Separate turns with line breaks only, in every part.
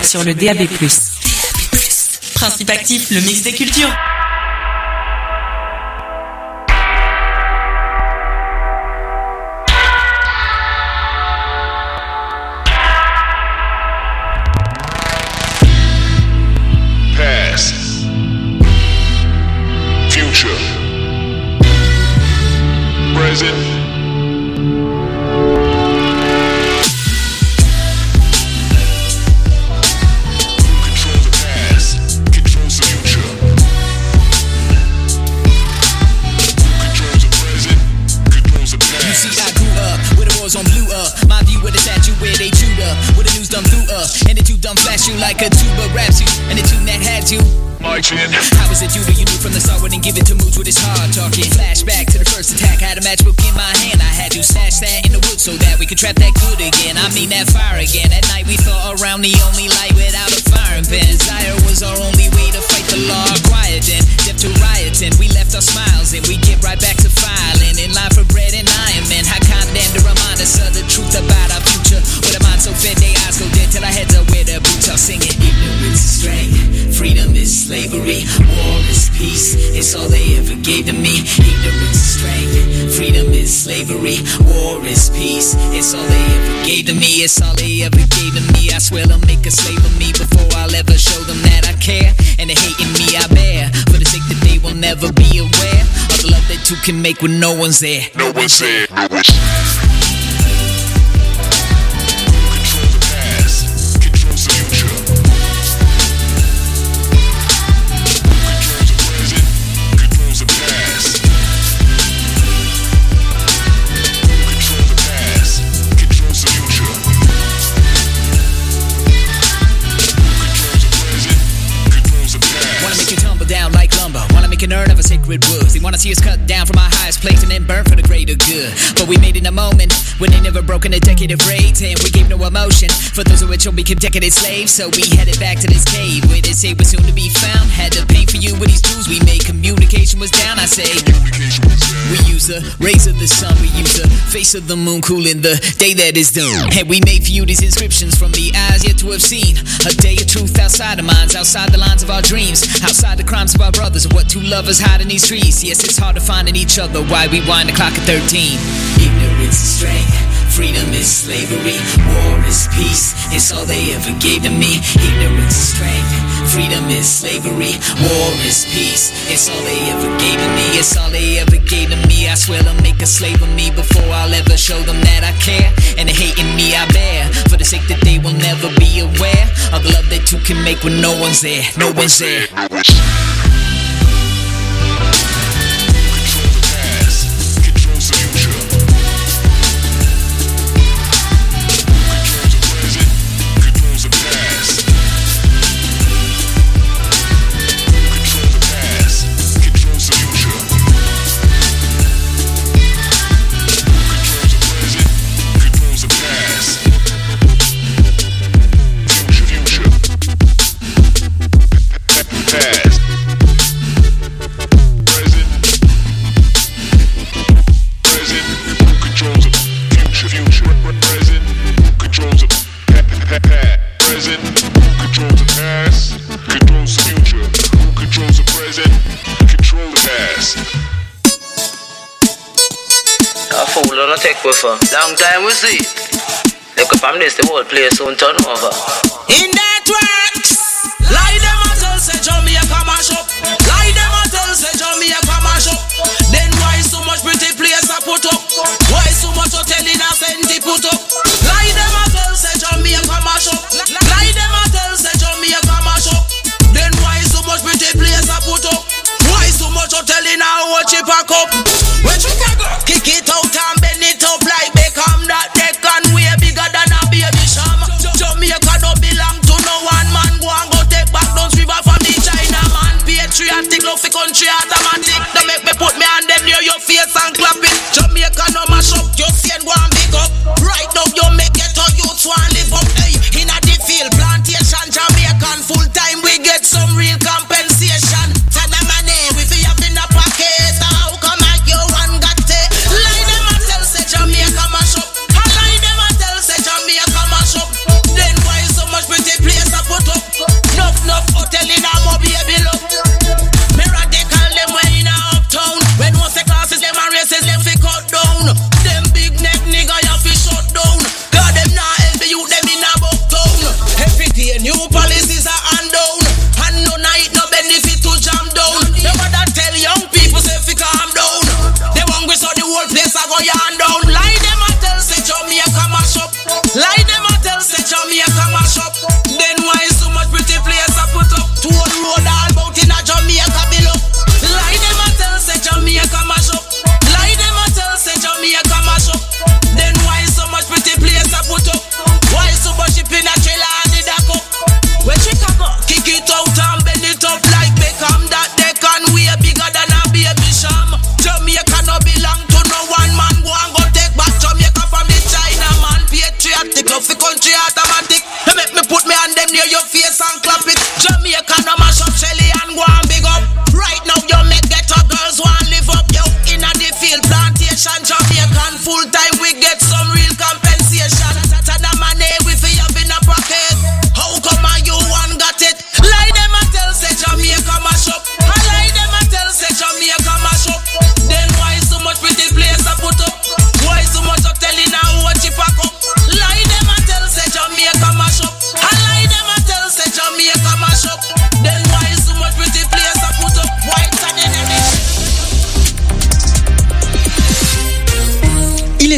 sur le DAB+. Principe actif, le mix des cultures.
Past, future, present.
Like a tuba raps you, and the tune that had you. How was it you knew from the start? Wouldn't give it to moods with his hard talking. Flashback to the first attack, had a matchbook in my hand. I had you stash that in the woods so that we could trap that good again. I mean that fire again. At night we thought around the only light without a firing pin. Desire was our only way to fight the law. Quiet then, deaf to rioting. We left our smiles and we get right back to filing. In line for bread and iron men. How kind of them to remind us of the truth about our future. With a mind so fed, they eyes go dead till our heads are where their boots are singing. Ignorance is strength, freedom is slavery, war is peace, it's all they ever gave to me. Ignorance is strength, freedom is slavery, war is peace, it's all they ever gave to me. It's all they ever gave to me. I swear they'll make a slave of me before I'll ever show them that I care. And the hate in me I bear, for the sake that they will never be aware of the love that two can make when no one's there.
No one's there. No one's there.
An urn of a sacred woods. They wanna see us cut down from our highest place and then burn for the greater good. But we made it in a moment when they never broken a decade of raids, and we gave no emotion for those of which we became decadent slaves. So we headed back to this cave where they say we're soon to be found. Had to paint for you with these tools we made. Communication was down. I say we use the rays of the sun, we use the face of the moon, cooling the day that is done. And we made for you these inscriptions from the eyes yet to have seen. A day of truth outside our minds, outside the lines of our dreams, outside the crimes of our brothers, of what two lovers hide in these streets. Yes, it's hard to find in each other why we wind the clock at 13. Ignorance is strength, freedom is slavery, war is peace, it's all they ever gave to me. Ignorance is strength, freedom is slavery, war is peace, it's all they ever gave to me. It's all they ever gave to me. I swear they'll make a slave of me before I'll ever show them that I care. And the hate in me I bear, for the sake that they will never be aware of the love that two can make when no one's there. No one's there.
Long time we see. Look up from this, the whole place soon turn over. In that works, lie them a tell say Jamaica mash up. Lie them a tell say Jamaica mash up. Then why so much pretty place I put up? Why so much hotel in a Fenty put up? Lie them a tell say Jamaica mash up. Lie them a tell say Jamaica mash up. Then why so much pretty place I put up? Why so much hotel in a watch it pack up? When you kick it out and bend it up like Beckham, that deck and way bigger than a baby sham. Jamaica don't belong to no one.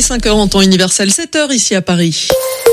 5h en temps universel, 7h ici à Paris.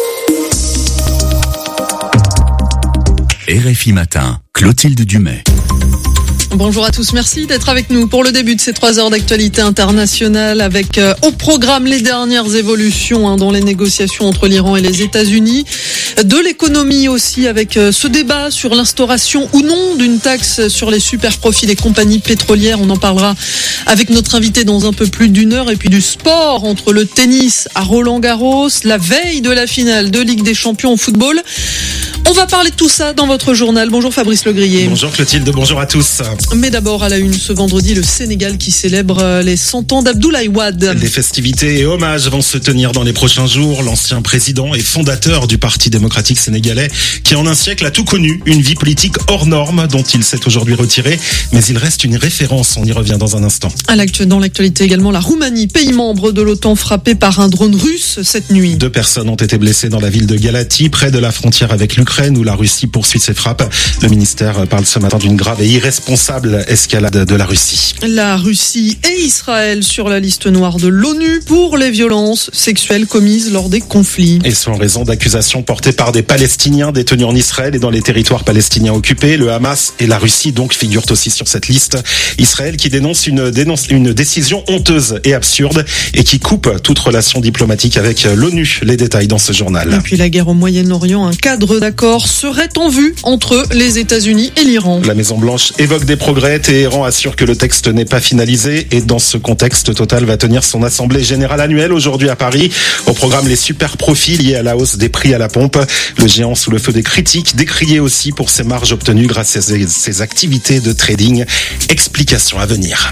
RFI Matin, Clotilde Dumais.
Bonjour à tous, merci d'être avec nous pour le début de ces 3 heures d'actualité internationale avec au programme les dernières évolutions dans les négociations entre l'Iran et les États-Unis. De l'économie aussi avec ce débat sur l'instauration ou non d'une taxe sur les super profits des compagnies pétrolières. On en parlera avec notre invité dans un peu plus d'une heure. Et puis du sport entre le tennis à Roland-Garros, la veille de la finale de Ligue des Champions au football. On va parler de tout ça dans votre journal. Bonjour Fabrice Legrier.
Bonjour Clotilde, bonjour à tous.
Mais d'abord à la une ce vendredi, le Sénégal qui célèbre les 100 ans d'Abdoulaye Wade.
Des festivités et hommages vont se tenir dans les prochains jours. L'ancien président et fondateur du Parti démocratique sénégalais qui en un siècle a tout connu, une vie politique hors norme dont il s'est aujourd'hui retiré. Mais il reste une référence, on y revient dans un instant.
Dans l'actualité également, la Roumanie, pays membre de l'OTAN frappé par un drone russe cette nuit.
2 personnes ont été blessées dans la ville de Galati, près de la frontière avec l'Ukraine où la Russie poursuit ses frappes. Le ministère parle ce matin d'une grave et irresponsable escalade de la Russie.
La Russie et Israël sur la liste noire de l'ONU pour les violences sexuelles commises lors des conflits.
Et ce en raison d'accusations portées par des Palestiniens détenus en Israël et dans les territoires palestiniens occupés. Le Hamas et la Russie donc figurent aussi sur cette liste. Israël qui dénonce une décision honteuse et absurde et qui coupe toute relation diplomatique avec l'ONU. Les détails dans ce journal.
Et puis la guerre au Moyen-Orient, un cadre d'accord serait en vue entre les États-Unis et l'Iran.
La Maison-Blanche évoque des progrès. Téhéran assure que le texte n'est pas finalisé. Et dans ce contexte, Total va tenir son assemblée générale annuelle aujourd'hui à Paris. Au programme, les super profits liés à la hausse des prix à la pompe. Le géant sous le feu des critiques, décrié aussi pour ses marges obtenues grâce à ses activités de trading. Explication à venir.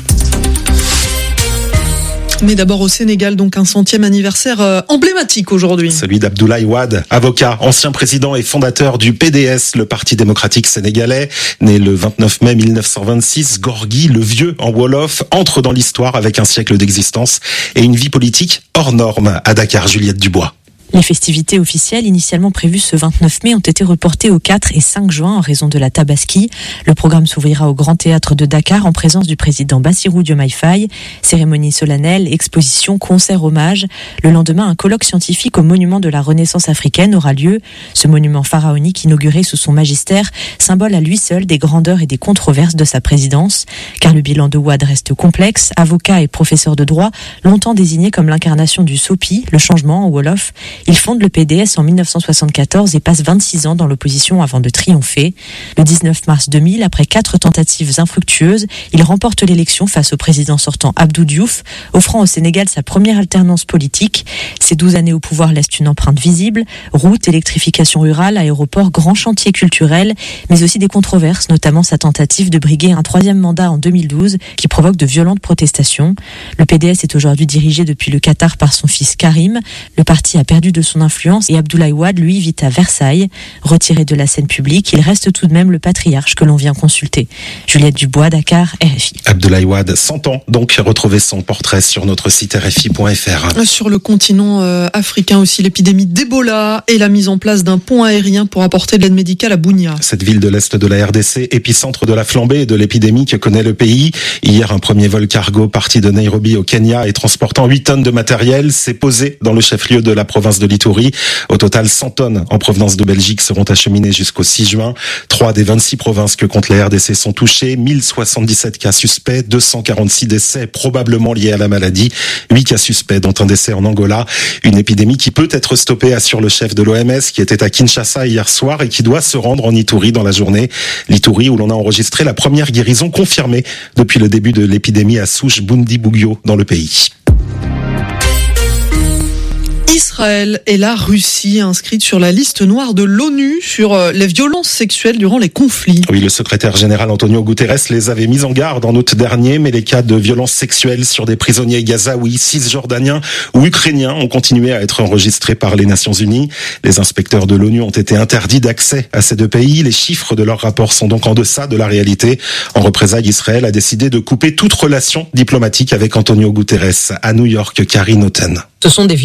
Mais d'abord au Sénégal, donc un 100e anniversaire emblématique aujourd'hui.
Celui d'Abdoulaye Wade, avocat, ancien président et fondateur du PDS, le Parti démocratique sénégalais. Né le 29 mai 1926, Gorgui, le vieux en Wolof, entre dans l'histoire avec un siècle d'existence et une vie politique hors norme. À Dakar, Juliette Dubois.
Les festivités officielles initialement prévues ce 29 mai ont été reportées au 4 et 5 juin en raison de la Tabaski. Le programme s'ouvrira au Grand Théâtre de Dakar en présence du président Bassirou Diomaye Faye. Cérémonie solennelle, exposition, concert, hommage. Le lendemain, un colloque scientifique au monument de la Renaissance africaine aura lieu. Ce monument pharaonique inauguré sous son magistère, symbole à lui seul des grandeurs et des controverses de sa présidence. Car le bilan de Wade reste complexe. Avocat et professeur de droit, longtemps désigné comme l'incarnation du SOPI, le changement en Wolof. Il fonde le PDS en 1974 et passe 26 ans dans l'opposition avant de triompher. Le 19 mars 2000, après 4 tentatives infructueuses, il remporte l'élection face au président sortant Abdou Diouf, offrant au Sénégal sa première alternance politique. Ces 12 années au pouvoir laissent une empreinte visible. Routes, électrification rurale, aéroports, grands chantiers culturels, mais aussi des controverses, notamment sa tentative de briguer un 3e mandat en 2012 qui provoque de violentes protestations. Le PDS est aujourd'hui dirigé depuis le Qatar par son fils Karim. Le parti a perdu de son influence et Abdoulaye Wade, lui, vit à Versailles. Retiré de la scène publique, il reste tout de même le patriarche que l'on vient consulter. Juliette Dubois, Dakar, RFI.
Abdoulaye Wade, 100 ans, donc retrouvez son portrait sur notre site rfi.fr.
Sur le continent africain aussi, l'épidémie d'Ebola et la mise en place d'un pont aérien pour apporter de l'aide médicale à Bunia.
Cette ville de l'Est de la RDC, épicentre de la flambée et de l'épidémie que connaît le pays. Hier, un premier vol cargo parti de Nairobi au Kenya et transportant 8 tonnes de matériel s'est posé dans le chef-lieu de la province de l'Ituri. Au total, 100 tonnes en provenance de Belgique seront acheminées jusqu'au 6 juin. 3 des 26 provinces que compte la RDC sont touchées. 1077 cas suspects, 246 décès probablement liés à la maladie. 8 cas suspects, dont un décès en Angola. Une épidémie qui peut être stoppée, assure le chef de l'OMS, qui était à Kinshasa hier soir et qui doit se rendre en Ituri dans la journée. L'Ituri, où l'on a enregistré la première guérison confirmée depuis le début de l'épidémie à souche Bundibugyo dans le pays.
Israël et la Russie inscrites sur la liste noire de l'ONU sur les violences sexuelles durant les conflits.
Oui, le secrétaire général Antonio Guterres les avait mis en garde en août dernier, mais les cas de violences sexuelles sur des prisonniers gazaouis, cisjordaniens ou ukrainiens ont continué à être enregistrés par les Nations Unies. Les inspecteurs de l'ONU ont été interdits d'accès à ces deux pays. Les chiffres de leur rapport sont donc en deçà de la réalité. En représailles, Israël a décidé de couper toute relation diplomatique avec Antonio Guterres. À New York, Karine Houghton.
Ce sont des violences sexuelles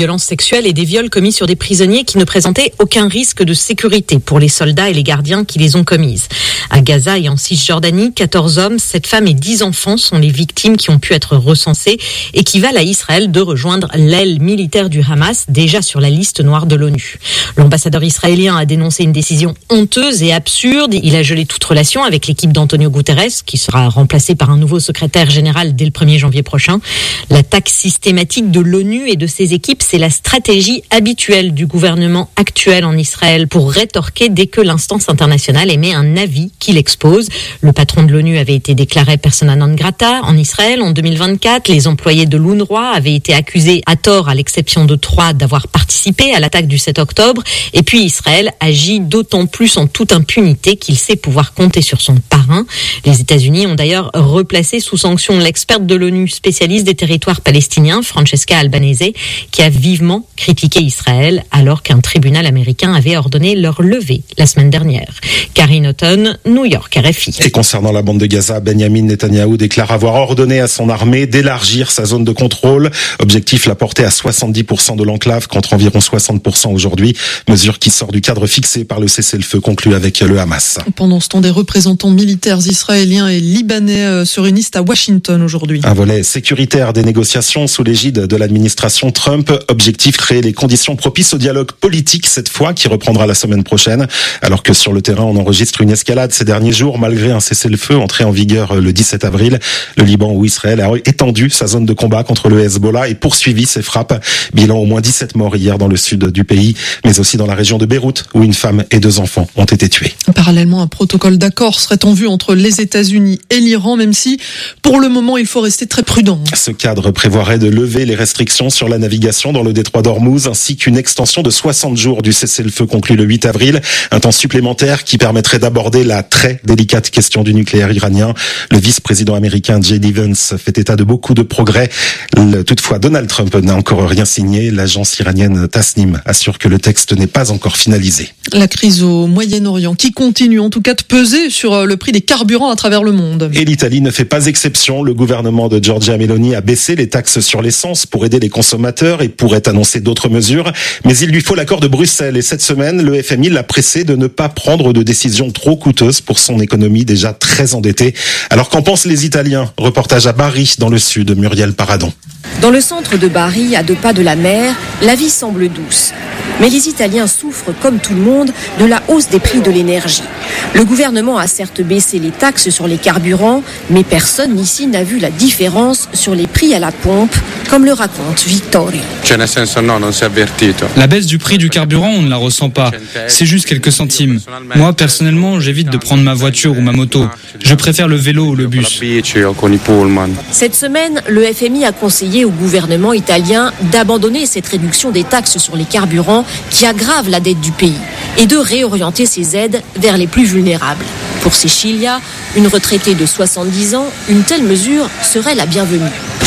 sexuels et des viols commis sur des prisonniers qui ne présentaient aucun risque de sécurité pour les soldats et les gardiens qui les ont commises. À Gaza et en Cisjordanie, 14 hommes, 7 femmes et 10 enfants sont les victimes qui ont pu être recensées et qui valent à Israël de rejoindre l'aile militaire du Hamas, déjà sur la liste noire de l'ONU. L'ambassadeur israélien a dénoncé une décision honteuse et absurde. Il a gelé toute relation avec l'équipe d'Antonio Guterres, qui sera remplacé par un nouveau secrétaire général dès le 1er janvier prochain. L'attaque systématique de l'ONU et de ses équipes, c'est la stratégie habituelle du gouvernement actuel en Israël pour rétorquer dès que l'instance internationale émet un avis qui l'expose. Le patron de l'ONU avait été déclaré persona non grata en Israël en 2024. Les employés de l'UNRWA avaient été accusés à tort, à l'exception de 3, d'avoir participé à l'attaque du 7 octobre. Et puis Israël agit d'autant plus en toute impunité qu'il sait pouvoir compter sur son parrain. Les États-Unis ont d'ailleurs replacé sous sanction l'experte de l'ONU spécialiste des territoires palestiniens, Francesca Albanese, qui a vivement critiqué Israël alors qu'un tribunal américain avait ordonné leur levée la semaine dernière. Karine Houghton, New York, RFI.
Et concernant la bande de Gaza, Benjamin Netanyahou déclare avoir ordonné à son armée d'élargir sa zone de contrôle. Objectif, la porter à 70% de l'enclave contre environ 60% aujourd'hui. Mesure qui sort du cadre fixé par le cessez-le-feu conclu avec le Hamas.
Pendant ce temps, des représentants militaires israéliens et libanais se réunissent à Washington aujourd'hui.
Un volet sécuritaire des négociations sous l'égide de l'administration Trump. Objectif, créer les conditions propices au dialogue politique cette fois, qui reprendra la semaine prochaine. Alors que sur le terrain, on enregistre une escalade ces derniers jours, malgré un cessez-le-feu entré en vigueur le 17 avril. Le Liban ou Israël a étendu sa zone de combat contre le Hezbollah et poursuivi ses frappes. Bilan au moins 17 morts hier dans le sud du pays, mais aussi dans la région de Beyrouth, où une femme et 2 enfants ont été tués.
Parallèlement, un protocole d'accord serait en vue entre les États-Unis et l'Iran, même si, pour le moment, il faut rester très prudent.
Ce cadre prévoirait de lever les restrictions sur la navigation dans le détroit d'Ormuz, ainsi qu'une extension de 60 jours du cessez-le-feu conclu le 8 avril. Un temps supplémentaire qui permettrait d'aborder la très délicate question du nucléaire iranien. Le vice-président américain J.D. Vance fait état de beaucoup de progrès. Toutefois, Donald Trump n'a encore rien signé. L'agence iranienne Tasnim assure que le texte n'est pas encore finalisé.
La crise au Moyen-Orient qui continue en tout cas de peser sur le prix des carburants à travers le monde.
Et l'Italie ne fait pas exception. Le gouvernement de Giorgia Meloni a baissé les taxes sur l'essence pour aider les consommateurs et pourrait annoncer d'autres mesures. Mais il lui faut l'accord de Bruxelles. Et cette semaine, le FMI l'a pressé de ne pas prendre de décisions trop coûteuses pour son économie déjà très endettée. Alors qu'en pensent les Italiens? Reportage à Bari, dans le sud, Muriel Paradon.
Dans le centre de Bari, à 2 pas de la mer, la vie semble douce. Mais les Italiens souffrent, comme tout le monde, de la hausse des prix de l'énergie. Le gouvernement a certes baissé les taxes sur les carburants, mais personne ici n'a vu la différence sur les prix à la pompe, comme le raconte Vittorio.
La baisse du prix du carburant, on ne la ressent pas. C'est juste quelques centimes. Moi, personnellement, j'évite de prendre ma voiture ou ma moto. Je préfère le vélo ou le bus.
Cette semaine, le FMI a conseillé au gouvernement italien d'abandonner cette réduction des taxes sur les carburants qui aggrave la dette du pays et de réorienter ses aides vers les plus vulnérables. Pour Cecilia, une retraitée de 70 ans, une telle mesure serait la bienvenue.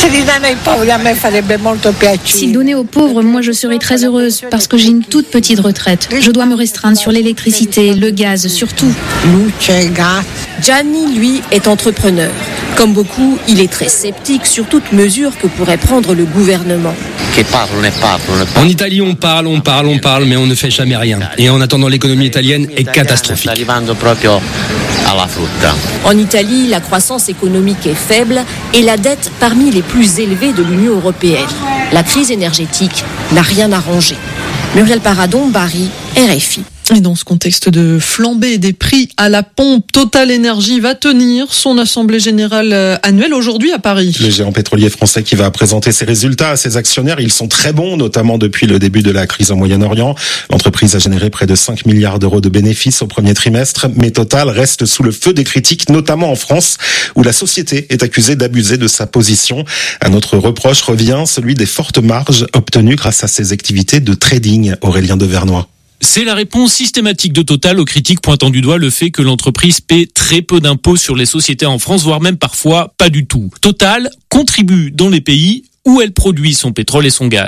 S'il donnait aux pauvres, moi je serais très heureuse parce que j'ai une toute petite retraite. Je dois me restreindre sur l'électricité, le gaz surtout.
Gianni, lui, est entrepreneur. Comme beaucoup, il est très sceptique sur toute mesure que pourrait prendre le gouvernement.
En Italie, on parle, mais on ne fait jamais rien. Et en attendant, l'économie italienne est catastrophique.
En Italie, la croissance économique est faible et la dette parmi les plus élevées de l'Union européenne. La crise énergétique n'a rien arrangé. Muriel Paradon, Bari, RFI.
Et dans ce contexte de flambée des prix à la pompe, Total Energy va tenir son assemblée générale annuelle aujourd'hui à Paris.
Le géant pétrolier français qui va présenter ses résultats à ses actionnaires, ils sont très bons, notamment depuis le début de la crise au Moyen-Orient. L'entreprise a généré près de 5 milliards d'euros de bénéfices au premier trimestre, mais Total reste sous le feu des critiques, notamment en France, où la société est accusée d'abuser de sa position. Un autre reproche revient, celui des fortes marges obtenues grâce à ses activités de trading. Aurélien Devernois.
C'est la réponse systématique de Total aux critiques pointant du doigt le fait que l'entreprise paie très peu d'impôts sur les sociétés en France, voire même parfois pas du tout. Total contribue dans les pays où elle produit son pétrole et son gaz.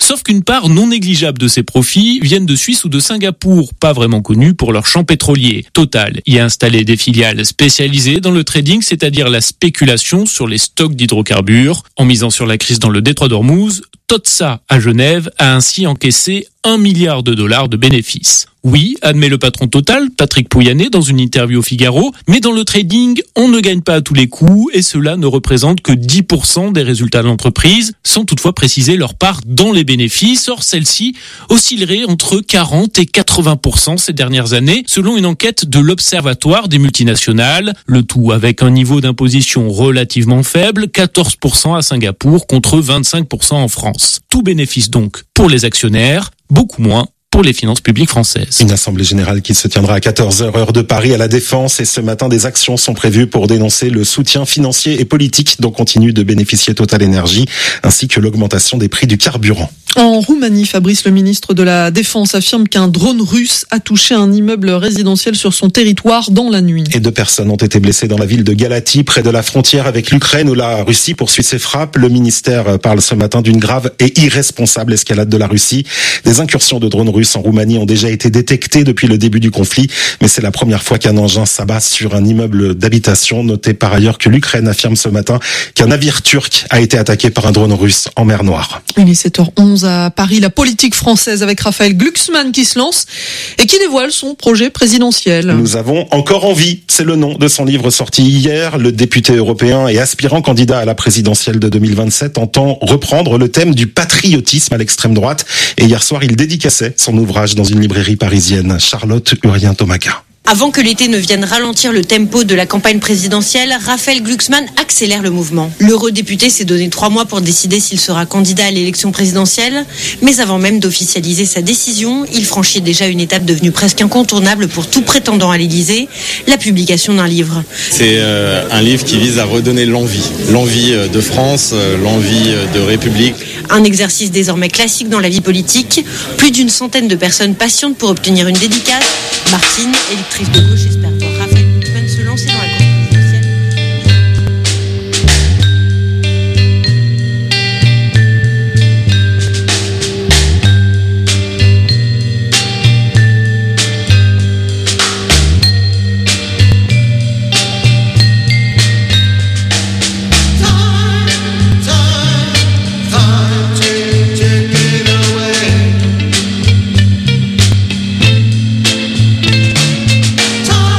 Sauf qu'une part non négligeable de ces profits viennent de Suisse ou de Singapour, pas vraiment connus pour leurs champs pétroliers. Total y a installé des filiales spécialisées dans le trading, c'est-à-dire la spéculation sur les stocks d'hydrocarbures. En misant sur la crise dans le détroit d'Ormuz, Totsa à Genève a ainsi encaissé $1 milliard de bénéfices. Oui, admet le patron Total, Patrick Pouyanné, dans une interview au Figaro, mais dans le trading, on ne gagne pas à tous les coups et cela ne représente que 10% des résultats de l'entreprise, sans toutefois préciser leur part dans les bénéfices. Or, celle-ci oscillerait entre 40 et 80% ces dernières années, selon une enquête de l'Observatoire des multinationales. Le tout avec un niveau d'imposition relativement faible, 14% à Singapour contre 25% en France. Tout bénéfice donc pour les actionnaires, beaucoup moins pour les finances publiques françaises.
Une assemblée générale qui se tiendra à 14h heure de Paris à la Défense, et ce matin des actions sont prévues pour dénoncer le soutien financier et politique dont continue de bénéficier Total Energy, ainsi que l'augmentation des prix du carburant.
En Roumanie, Fabrice, le ministre de la Défense, affirme qu'un drone russe a touché un immeuble résidentiel sur son territoire dans la nuit.
Et 2 personnes ont été blessées dans la ville de Galati, près de la frontière avec l'Ukraine, où la Russie poursuit ses frappes. Le ministère parle ce matin d'une grave et irresponsable escalade de la Russie. Des incursions de drones russes en Roumanie ont déjà été détectées depuis le début du conflit, mais c'est la première fois qu'un engin s'abat sur un immeuble d'habitation. Notez par ailleurs que l'Ukraine affirme ce matin qu'un navire turc a été attaqué par un drone russe en mer Noire.
Il est 7h11 à Paris, la politique française avec Raphaël Glucksmann qui se lance et qui dévoile son projet présidentiel.
Nous avons encore envie, c'est le nom de son livre sorti hier. Le député européen et aspirant candidat à la présidentielle de 2027 entend reprendre le thème du patriotisme à l'extrême droite. Et hier soir, il dédicaçait son ouvrage dans une librairie parisienne. Charlotte Urien-Tomaca.
Avant que l'été ne vienne ralentir le tempo de la campagne présidentielle, Raphaël Glucksmann accélère le mouvement. L'eurodéputé s'est donné 3 mois pour décider s'il sera candidat à l'élection présidentielle, mais avant même d'officialiser sa décision, il franchit déjà une étape devenue presque incontournable pour tout prétendant à l'Élysée, la publication d'un livre.
C'est un livre qui vise à redonner l'envie de France, l'envie de République.
Un exercice désormais classique dans la vie politique. Plus d'une centaine de personnes patientent pour obtenir une dédicace. Martine, électrice de gauche, espère voir Raphaël Glucksmann se lancer dans la course présidentielle.
Time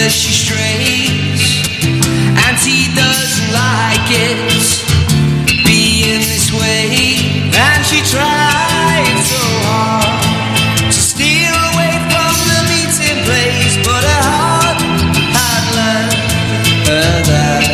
she strays, and he doesn't like it being this way. And she tried so hard to steal away from the meeting place, but her heart had learned her that.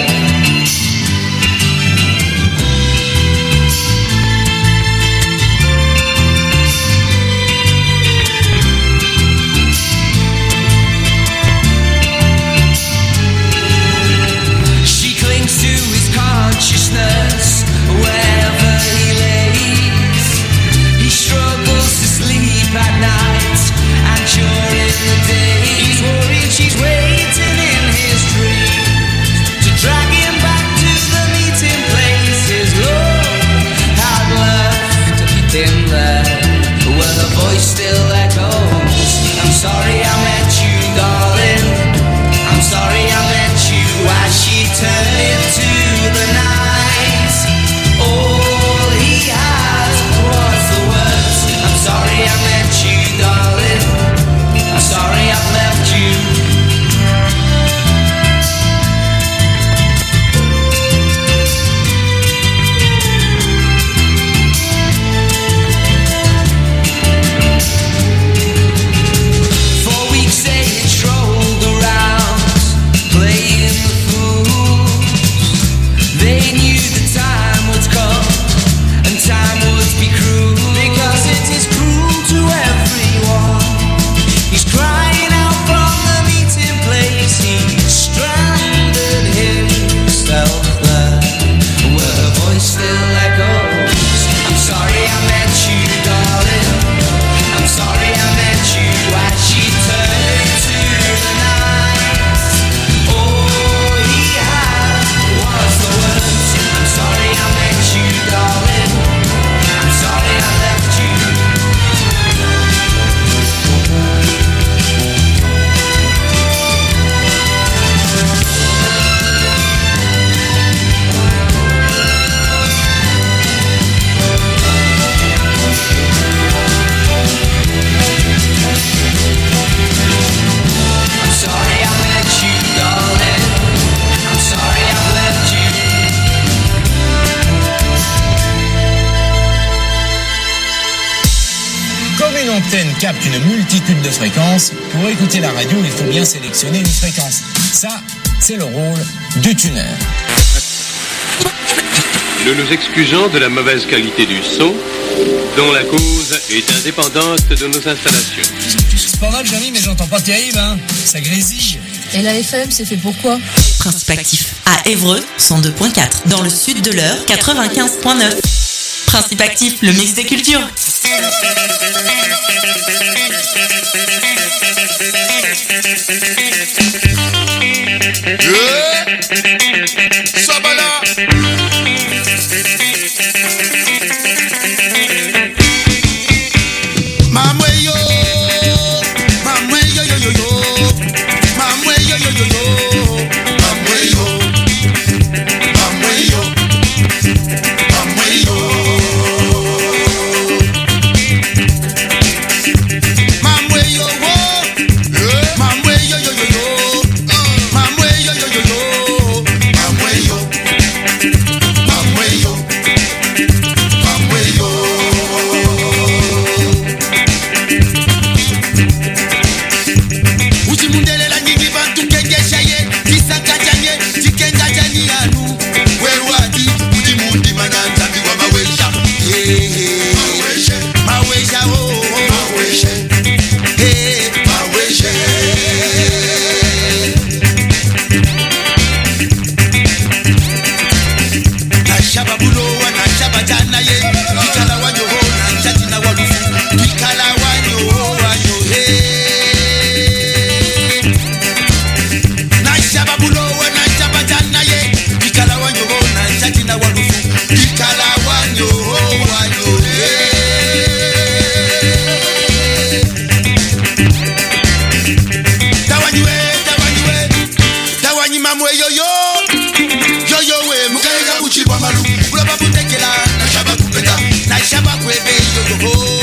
Consciousness wherever he lays, he struggles to sleep at night and during the day he's worried she's waiting in his dreams to drag him back to the meeting place. His love had left him there where the voice still echoes. I'm sorry I met you, darling, I'm sorry I met you. As she turned into the night, all he had was the words, I'm sorry I met you, darling, I'm sorry I've left you. For weeks they had strolled around playing the fool. They knew the time would come and time would be cruel, because it is cruel to everyone. He's crying out from the meeting place, he's stranded himself there where her voice still echoes. I'm sorry I met you, darling, I'm sorry I met you. As she turned into the night, all he had was the words, I'm sorry I met you, darling, I'm sorry I left you. I'm sorry I met you, darling, I'm sorry I've left you.
Comme une antenne capte une multitude de fréquences, pour écouter la radio, il faut bien sélectionner une fréquence. Ça, c'est le rôle du tuner.
Nous nous excusons de la mauvaise qualité du son, dont la cause est indépendante de nos installations.
C'est pas mal, Jérémy, mais j'entends pas terrible, hein. Ça grésille.
Et la FM, c'est fait pourquoi?
Principe actif à Évreux, 102.4. Dans le sud de l'Eure, 95.9. Principe actif, le mix des cultures.
Sabala.
Mamwe yo yo yo yo. Mamwe yo yo yo yo. Mamwe yo. Mamwe yo. Mamwe yo. Mamwe yo wo. Mamwe yo yo yo yo. Mamwe yo yo yo yo. Mamwe yo. Mamwe yo. Mamwe yo. Uchimundelela nyingi bantu kengeshaye tisakajanye tikengajani anu werwadi uchimundi mananza biwa mawesha maweshe mawesha oh maweshe maweshe nashaba bulowa nashaba jana ye kikala wanyo ho nanjati na walufu kikala wanyo ho wanyo nashaba bulowa nashaba jana ye kikala wanyo ho nanjati na walufu kikala wanyo ho wanyo dawanyi mamwe yo yo yo yo we mukaega kuchibwa malu ulaba butekela nashaba kupeta nashaba kwebe yo yo ho